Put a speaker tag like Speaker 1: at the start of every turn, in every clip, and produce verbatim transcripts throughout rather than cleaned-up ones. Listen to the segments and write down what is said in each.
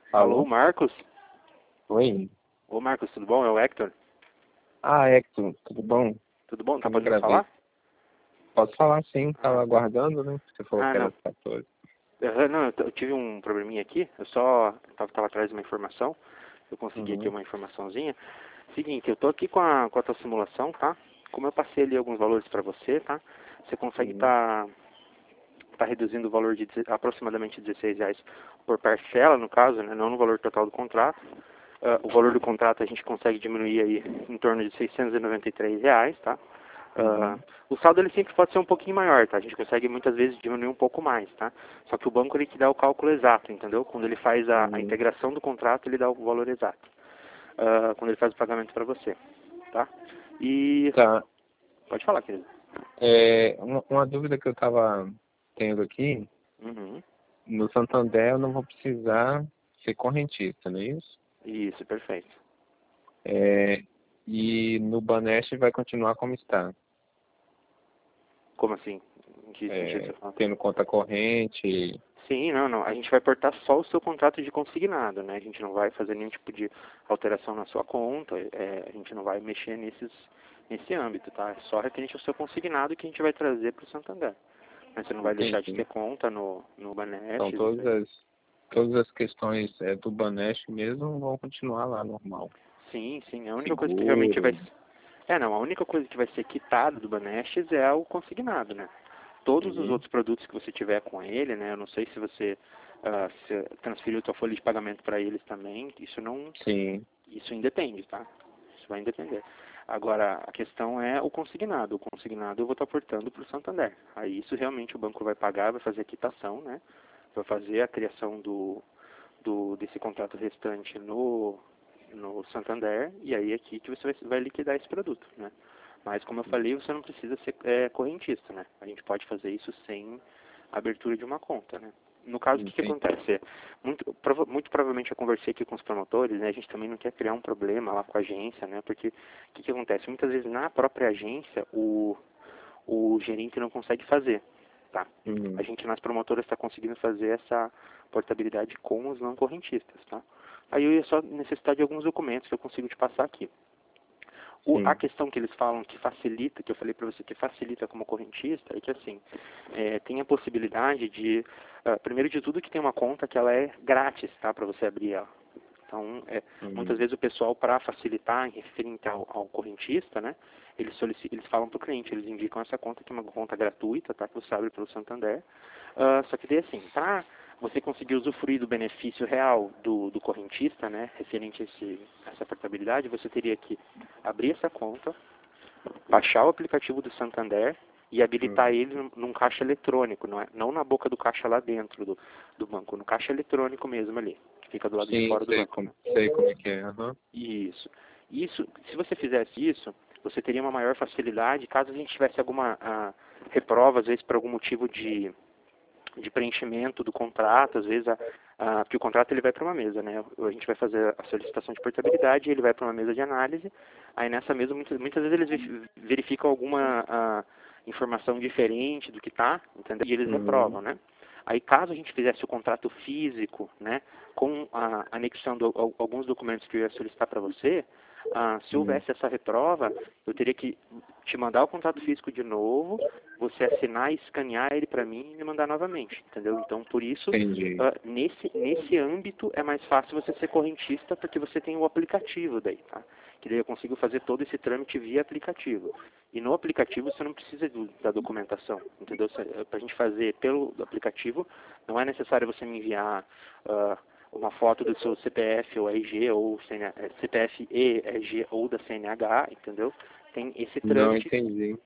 Speaker 1: Alô,
Speaker 2: Alô?
Speaker 1: Marcos?
Speaker 2: Oi.
Speaker 1: Ô, Marcos, tudo bom? É o Hector.
Speaker 2: Ah, Hector, tudo bom?
Speaker 1: Tudo bom? Tá
Speaker 2: Eu não
Speaker 1: podendo
Speaker 2: gravei.
Speaker 1: falar?
Speaker 2: Posso falar sim,
Speaker 1: Ah,
Speaker 2: tava aguardando, né? Você falou
Speaker 1: ah
Speaker 2: que era
Speaker 1: não.
Speaker 2: às quatorze.
Speaker 1: Aham, não, eu, t- eu tive um probleminha aqui. Eu só tava, tava atrás de uma informação. Eu consegui aqui
Speaker 2: Uhum.
Speaker 1: uma informaçãozinha. Seguinte, eu tô aqui com a, com a tua simulação, tá? Como eu passei ali alguns valores para você, tá? Você consegue
Speaker 2: Uhum.
Speaker 1: estar tá, tá reduzindo o valor de deze- aproximadamente dezesseis reais por parcela, no caso, né? Não no valor total do contrato. Ah, o valor do contrato a gente consegue diminuir aí em torno de seiscentos e noventa e três reais, tá? Ah,
Speaker 2: Uhum.
Speaker 1: o saldo ele sempre pode ser um pouquinho maior, tá? A gente consegue muitas vezes diminuir um pouco mais, tá? Só que o banco ele que dá o cálculo exato, entendeu? Quando ele faz a, a
Speaker 2: Uhum.
Speaker 1: integração do contrato, ele dá o valor exato. Ah, quando ele faz o pagamento para você, tá? E
Speaker 2: Tá.
Speaker 1: pode falar, querido.
Speaker 2: É, uma, uma dúvida que eu tava tendo aqui,
Speaker 1: Uhum.
Speaker 2: no Santander eu não vou precisar ser correntista, não é isso?
Speaker 1: Isso, perfeito.
Speaker 2: É, e no Banest vai continuar como está.
Speaker 1: Como assim? Em que sentido você
Speaker 2: É,
Speaker 1: fala?
Speaker 2: tendo conta corrente.
Speaker 1: Sim, não, não. A gente vai portar só o seu contrato de consignado, né? A gente não vai fazer nenhum tipo de alteração na sua conta. É, a gente não vai mexer nesses, nesse âmbito, tá? É só referente ao seu consignado que a gente vai trazer para o Santander. Mas você não vai deixar de ter
Speaker 2: Entendi.
Speaker 1: conta no, no
Speaker 2: Então
Speaker 1: Banestes, isso
Speaker 2: todas
Speaker 1: aí.
Speaker 2: as, todas as questões é, do Banest mesmo vão continuar lá normal.
Speaker 1: Sim, sim. A única coisa que realmente vai...
Speaker 2: Seguro.
Speaker 1: É, não. A única coisa que vai ser quitada do Banestes é o consignado, né? Todos os
Speaker 2: Uhum.
Speaker 1: outros produtos que você tiver com ele, né? Eu não sei se você ah, se transferiu sua folha de pagamento para eles também. Isso não...
Speaker 2: Sim.
Speaker 1: Isso independe, tá? Isso vai depender. Agora, a questão é o consignado. O consignado eu vou estar portando para o Santander. Aí isso realmente o banco vai pagar, vai fazer a quitação, né? Vai fazer a criação do, do desse contrato restante no, no Santander e aí é aqui que você vai, vai liquidar esse produto, né? Mas como eu falei, você não precisa ser é, correntista, né? A gente pode fazer isso sem abertura de uma conta, né? No caso, o que, que
Speaker 2: Entendi.
Speaker 1: acontece? Muito, prova, muito provavelmente eu conversei aqui com os promotores, né? A gente também não quer criar um problema lá com a agência, né? Porque o que, que acontece? Muitas vezes na própria agência o, o gerente não consegue fazer, tá? A
Speaker 2: Uhum.
Speaker 1: gente nas promotoras está conseguindo fazer essa portabilidade com os não correntistas, tá? Aí eu ia só necessitar de alguns documentos que eu consigo te passar aqui. O, a
Speaker 2: Sim.
Speaker 1: questão que eles falam que facilita, que eu falei para você que facilita como correntista, é que assim, é, tem a possibilidade de, uh, primeiro de tudo que tem uma conta que ela é grátis, tá, para você abrir ela. Então, é, muitas
Speaker 2: Uhum.
Speaker 1: vezes o pessoal, para facilitar em referente ao, ao correntista, né, eles, eles falam para o cliente, eles indicam essa conta que é uma conta gratuita, tá, que você abre pelo Santander. Uh, só que daí assim, para você conseguir usufruir do benefício real do, do correntista, né, referente a esse, essa portabilidade, você teria que abrir essa conta, baixar o aplicativo do Santander e habilitar
Speaker 2: Uhum.
Speaker 1: ele num, num caixa eletrônico, não, é, não na boca do caixa lá dentro do, do banco, no caixa eletrônico mesmo ali, que fica do lado de
Speaker 2: Sim,
Speaker 1: fora do
Speaker 2: sei
Speaker 1: banco,
Speaker 2: como,
Speaker 1: né?
Speaker 2: sei como é que é. Uhum.
Speaker 1: Isso. Isso, se você fizesse isso, você teria uma maior facilidade caso a gente tivesse alguma a, reprova, às vezes por algum motivo de, de preenchimento do contrato, às vezes a, a, porque o contrato ele vai para uma mesa, né? A gente vai fazer a solicitação de portabilidade, ele vai para uma mesa de análise, aí nessa mesa muitas, muitas vezes eles verificam alguma a, informação diferente do que está, entendeu? E eles
Speaker 2: Uhum.
Speaker 1: reprovam, né? Aí caso a gente fizesse o contrato físico, né, com a, anexando a, alguns documentos que eu ia solicitar para você, ah, se
Speaker 2: Uhum.
Speaker 1: houvesse essa reprova, eu teria que te mandar o contrato físico de novo, você assinar e escanear ele para mim e me mandar novamente, entendeu? Então, por isso,
Speaker 2: Entendi.
Speaker 1: uh, nesse, nesse âmbito é mais fácil você ser correntista porque você tem o aplicativo daí, tá? Que daí eu consigo fazer todo esse trâmite via aplicativo. E no aplicativo você não precisa do, da documentação, entendeu? Para a gente fazer pelo aplicativo, não é necessário você me enviar uh, uma foto do seu C P F ou R G, ou C N H, C P F e R G ou da C N H, entendeu? Tem esse
Speaker 2: Não
Speaker 1: trâmite,
Speaker 2: entendi.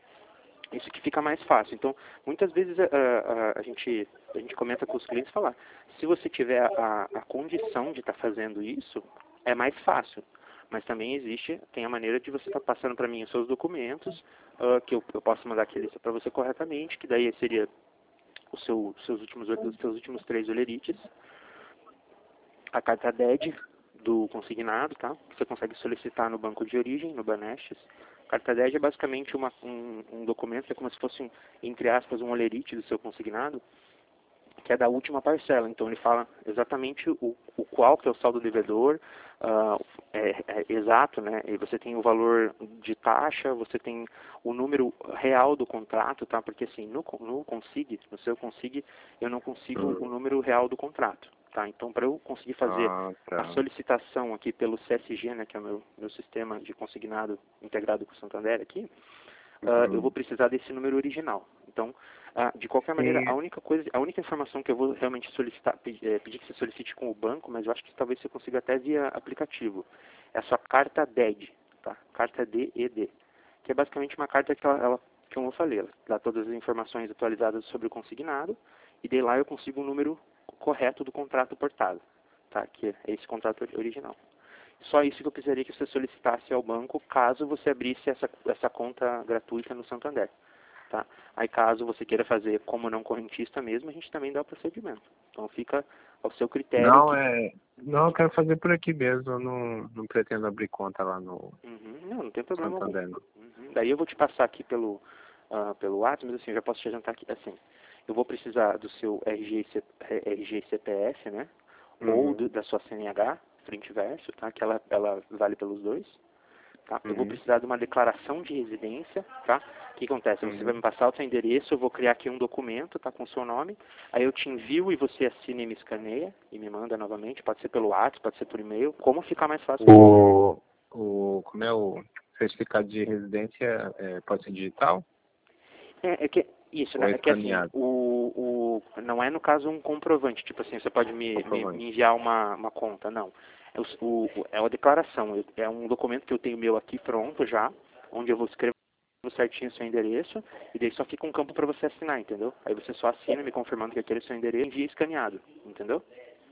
Speaker 1: isso que fica mais fácil. Então, muitas vezes a, a, a, gente, a gente comenta com os clientes falar, se você tiver a, a condição de estar tá fazendo isso, é mais fácil. Mas também existe, tem a maneira de você estar tá passando para mim os seus documentos, uh, que eu, eu posso mandar aqui a lista para você corretamente, que daí seria os seu, seus últimos, os seus últimos três olerites, a carta D E D do consignado, tá? Que você consegue solicitar no banco de origem, no Banestes. Carta D E D é basicamente uma, um, um documento que é como se fosse, um, entre aspas, um olerite do seu consignado, que é da última parcela. Então ele fala exatamente o, o qual que é o saldo devedor, uh, é, é exato, né? E você tem o valor de taxa, você tem o número real do contrato, tá? Porque assim, no, no Consig, no seu Consig, eu não consigo
Speaker 2: Hum.
Speaker 1: o número real do contrato, tá? Então para eu conseguir fazer
Speaker 2: Ah,
Speaker 1: a
Speaker 2: tá.
Speaker 1: solicitação aqui pelo C S G, né? Que é o meu, meu sistema de consignado integrado com o Santander aqui, Uh, eu
Speaker 2: Uhum.
Speaker 1: vou precisar desse número original. Então, uh, de qualquer maneira,
Speaker 2: Sim.
Speaker 1: a única coisa, a única informação que eu vou realmente solicitar, pedir, é, pedir que você solicite com o banco, mas eu acho que talvez você consiga até via aplicativo, é a sua carta D E D, tá? Carta D E D, que é basicamente uma carta que ela, ela como eu falei, ela dá todas as informações atualizadas sobre o consignado, e daí lá eu consigo o número correto do contrato portado, tá? Que é esse contrato original. Só isso que eu precisaria que você solicitasse ao banco caso você abrisse essa, essa conta gratuita no Santander. Tá? Aí caso você queira fazer como não correntista mesmo, a gente também dá o procedimento. Então fica ao seu critério.
Speaker 2: Não,
Speaker 1: Que...
Speaker 2: é. Não, eu quero fazer por aqui mesmo. Eu não, não pretendo abrir conta lá no
Speaker 1: Uhum, não, não tem problema algum.
Speaker 2: Santander, não.
Speaker 1: Uhum. Daí eu vou te passar aqui pelo, uh, pelo WhatsApp, mas assim, eu já posso te adiantar aqui. Assim, eu vou precisar do seu R G e R G e C P F, né? Ou
Speaker 2: Uhum.
Speaker 1: do, da sua C N H, frente e verso, tá? Que ela, ela vale pelos dois. Tá? Eu vou
Speaker 2: Uhum.
Speaker 1: precisar de uma declaração de residência, tá? O que acontece? Você vai
Speaker 2: Uhum.
Speaker 1: me passar o seu endereço, eu vou criar aqui um documento, tá? Com o seu nome, aí eu te envio e você assina e me escaneia e me manda novamente, pode ser pelo WhatsApp, pode ser por e-mail, como ficar mais fácil para você.
Speaker 2: O, o, como é o certificado de residência, é, pode ser digital
Speaker 1: É, é que, isso,
Speaker 2: ou
Speaker 1: né?
Speaker 2: é
Speaker 1: É que assim,
Speaker 2: escaneado?
Speaker 1: o, o, não é no caso um comprovante, tipo assim, você pode me, me,
Speaker 2: Comprovante.
Speaker 1: me enviar uma, uma conta, não. É, o, o, é uma declaração, eu- é um documento que eu tenho meu aqui pronto já, onde eu vou escrever certinho o seu endereço, e daí só fica um campo para você assinar, entendeu? Aí você só assina me confirmando que aquele é o seu endereço e envia escaneado, entendeu?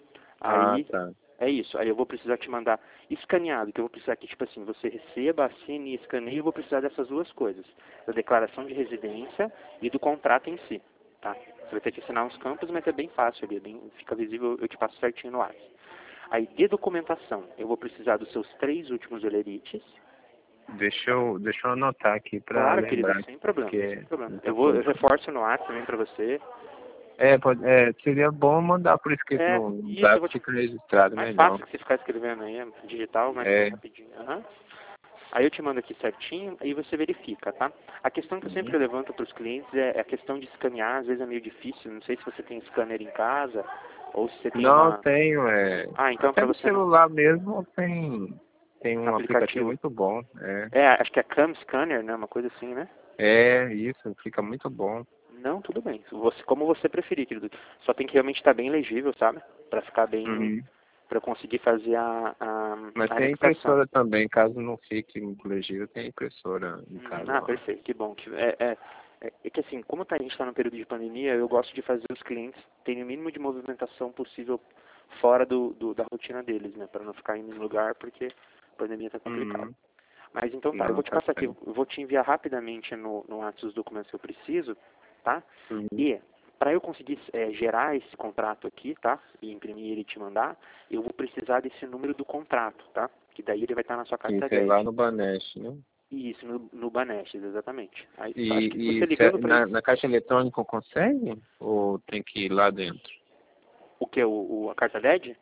Speaker 2: Ah,
Speaker 1: Aí,
Speaker 2: tá.
Speaker 1: é isso. Aí eu vou precisar te mandar escaneado, que eu vou precisar que, tipo assim, você receba, assine e escaneie, eu vou precisar dessas duas coisas. Da declaração de residência e do contrato em si, tá? Você vai ter que assinar uns campos, mas é bem fácil ali, é bem, fica visível, eu te passo certinho no WhatsApp. Aí, de documentação, eu vou precisar dos seus três últimos olerites.
Speaker 2: Deixa eu, deixa eu anotar aqui para
Speaker 1: Claro, querido,
Speaker 2: lembrar,
Speaker 1: sem problema, sem
Speaker 2: porque
Speaker 1: problema.
Speaker 2: muita
Speaker 1: Eu vou, eu
Speaker 2: coisa.
Speaker 1: reforço no WhatsApp também para você.
Speaker 2: É, pode, é, seria bom mandar por escrito
Speaker 1: É,
Speaker 2: no no
Speaker 1: isso, eu
Speaker 2: zap,
Speaker 1: vou te...
Speaker 2: fica registrado
Speaker 1: Mais
Speaker 2: melhor.
Speaker 1: fácil que você ficar escrevendo aí, é digital, mais
Speaker 2: É.
Speaker 1: rapidinho. Aham. Aí eu te mando aqui certinho, aí você verifica, tá? A questão que eu
Speaker 2: Uhum.
Speaker 1: sempre levanto para os clientes é a questão de escanear, às vezes é meio difícil, não sei se você tem scanner em casa, ou se você tem
Speaker 2: Não
Speaker 1: uma...
Speaker 2: tenho, é.
Speaker 1: Ah, então
Speaker 2: Até
Speaker 1: para
Speaker 2: no
Speaker 1: você não...
Speaker 2: celular mesmo tem, tem um aplicativo
Speaker 1: Aplicativo.
Speaker 2: muito bom. É,
Speaker 1: É, acho que é Cam Scanner, né? Uma coisa assim, né?
Speaker 2: é isso, fica muito bom.
Speaker 1: Não, tudo bem. Você, como você preferir, querido. Só tem que realmente estar bem legível, sabe? Para ficar bem...
Speaker 2: Uhum.
Speaker 1: Para eu conseguir fazer a, a,
Speaker 2: Mas
Speaker 1: a
Speaker 2: tem
Speaker 1: anexação.
Speaker 2: impressora também, caso não fique muito legível, tem impressora em
Speaker 1: Uhum.
Speaker 2: casa
Speaker 1: Ah,
Speaker 2: lá.
Speaker 1: perfeito, que bom. Que, é, é, é, é que assim, como tá, a gente está no período de pandemia, eu gosto de fazer os clientes terem o mínimo de movimentação possível fora do, do da rotina deles, né? Para não ficar indo em lugar, porque a pandemia está complicada.
Speaker 2: Uhum.
Speaker 1: Mas então tá, eu
Speaker 2: Não,
Speaker 1: vou te
Speaker 2: tá
Speaker 1: passar aqui, eu
Speaker 2: certo.
Speaker 1: vou te enviar rapidamente no, no WhatsApp os documentos que eu preciso, tá?
Speaker 2: Uhum.
Speaker 1: E para eu conseguir é, gerar esse contrato aqui, tá? E imprimir ele e te mandar, eu vou precisar desse número do contrato, tá? Que daí ele vai estar na sua
Speaker 2: Sim,
Speaker 1: carta
Speaker 2: sei lá
Speaker 1: D E D.
Speaker 2: no Banesh, né?
Speaker 1: Isso, no, no Banestes, exatamente. Aí, acho que
Speaker 2: E,
Speaker 1: você
Speaker 2: e se é-
Speaker 1: ligando para
Speaker 2: na,
Speaker 1: esse...
Speaker 2: na caixa eletrônica consegue? Ou tem que ir lá dentro?
Speaker 1: O que? O, o, a carta D E D?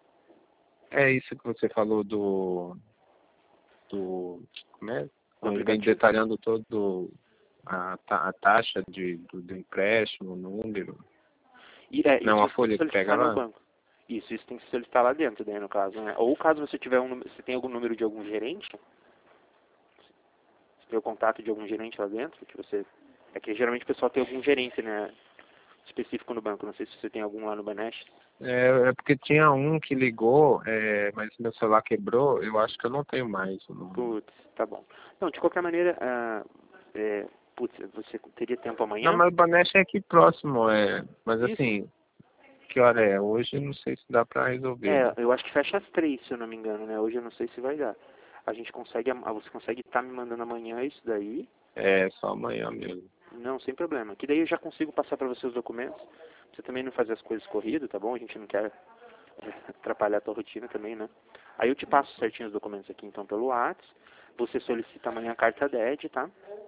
Speaker 2: É isso que você falou do. do como é?
Speaker 1: Do
Speaker 2: Onde vem
Speaker 1: aplicativo?
Speaker 2: detalhando todo a, ta- a taxa de, do, do empréstimo, o número.
Speaker 1: E, é,
Speaker 2: Não,
Speaker 1: isso
Speaker 2: a
Speaker 1: você tem que
Speaker 2: folha que pega
Speaker 1: solicitar no
Speaker 2: lá?
Speaker 1: banco. Isso, isso tem que solicitar lá dentro, daí, no caso, né? Ou caso você tiver um número, você tem algum número de algum gerente, você tem o contato de algum gerente lá dentro, que você... É que geralmente o pessoal tem algum gerente, né? Específico no banco. Não sei se você tem algum lá no Banestes.
Speaker 2: É, é porque tinha um que ligou, é, mas meu celular quebrou, eu acho que eu não tenho mais o número.
Speaker 1: Putz, tá bom. Não, de qualquer maneira, ah, é, putz, você teria tempo
Speaker 2: Não,
Speaker 1: amanhã?
Speaker 2: mas o Banesh é aqui próximo, é. Mas
Speaker 1: Isso.
Speaker 2: assim, que hora é? Hoje não sei se dá pra resolver,
Speaker 1: É,
Speaker 2: não.
Speaker 1: eu acho que fecha às três, se eu não me engano, né? Hoje eu não sei se vai dar. A gente consegue, am- você consegue estar me mandando amanhã isso daí?
Speaker 2: É, só amanhã mesmo.
Speaker 1: Não, sem problema. Que daí eu já consigo passar para você os documentos. Você também não fazer as coisas corrido, tá bom? A gente não quer é, atrapalhar a tua rotina também, né? Aí eu te passo certinho os documentos aqui, então, pelo WhatsApp. Você solicita amanhã a carta D E D, tá?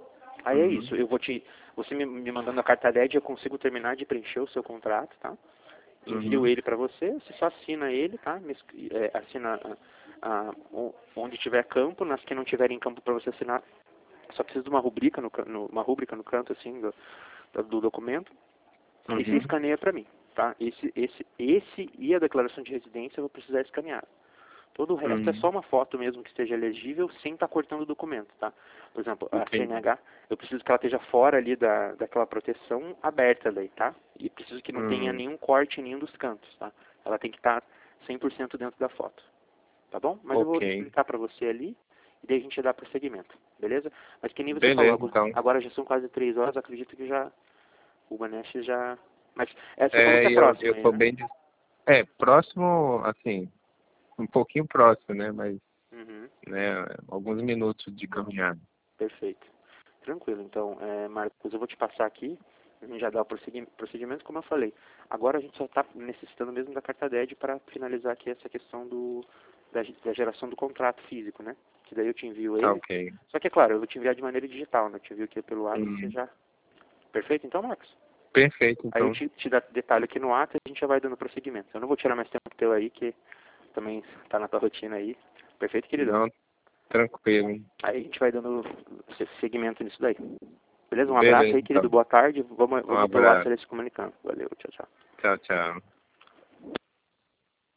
Speaker 1: Aí é
Speaker 2: Uhum.
Speaker 1: isso, eu vou te, você me, me mandando a carta D E D, eu consigo terminar de preencher o seu contrato, tá? Envio
Speaker 2: Uhum.
Speaker 1: ele para você, você só assina ele, tá? Me es- é, assina a- a- o- onde tiver campo, nas que não tiverem campo para você assinar, só precisa de uma rubrica no, can- no- uma rúbrica no canto assim do, do do documento e você
Speaker 2: Uhum.
Speaker 1: escaneia para mim, tá? Esse, esse, esse e a declaração de residência eu vou precisar escanear. Todo o resto é
Speaker 2: Uhum.
Speaker 1: só uma foto mesmo que esteja legível, sem estar cortando o documento, tá? Por exemplo, a
Speaker 2: Entendi.
Speaker 1: C N H, eu preciso que ela esteja fora ali da, daquela proteção aberta daí, tá? E preciso que não tenha
Speaker 2: Uhum.
Speaker 1: nenhum corte em nenhum dos cantos, tá? Ela tem que estar cem por cento dentro da foto, tá bom? Mas eu vou
Speaker 2: Ok.
Speaker 1: explicar para você ali e daí a gente dá prosseguimento, beleza? Mas que nem você falou,
Speaker 2: Beleza,
Speaker 1: agora
Speaker 2: então.
Speaker 1: agora já são quase três horas, acredito que já o Ganesh já... Mas é, você falou que
Speaker 2: É,
Speaker 1: é
Speaker 2: e eu,
Speaker 1: próximo
Speaker 2: eu
Speaker 1: aí,
Speaker 2: tô
Speaker 1: né?
Speaker 2: bem... dis- É, próximo, assim, um pouquinho próximo, né? Mas,
Speaker 1: Uhum.
Speaker 2: né, alguns minutos de caminhada.
Speaker 1: Perfeito. Tranquilo. Então, é, Marcos, eu vou te passar aqui. A gente já dá o prossegui- procedimento, como eu falei. Agora a gente só está necessitando mesmo da carta D E D para finalizar aqui essa questão do, da, da geração do contrato físico, né? Que daí eu te envio
Speaker 2: Tá
Speaker 1: ele.
Speaker 2: ok.
Speaker 1: Só que, é claro, eu vou te enviar de maneira digital, né? Eu te envio aqui pelo ato, você
Speaker 2: Uhum.
Speaker 1: já... Perfeito, então, Marcos?
Speaker 2: Perfeito,
Speaker 1: Aí eu
Speaker 2: então.
Speaker 1: te, te dá detalhe aqui no ato e a gente já vai dando prosseguimento. Eu não vou tirar mais tempo teu aí, que também está na tua rotina aí. Perfeito, queridão?
Speaker 2: Não, tranquilo.
Speaker 1: Aí a gente vai dando se- seguimento nisso daí. Beleza? Um abraço
Speaker 2: Beleza,
Speaker 1: aí, querido.
Speaker 2: então.
Speaker 1: Boa tarde. Vamos,
Speaker 2: Um
Speaker 1: vamos pelo
Speaker 2: abraço.
Speaker 1: WhatsApp se comunicando. Valeu, tchau, tchau.
Speaker 2: Tchau, tchau.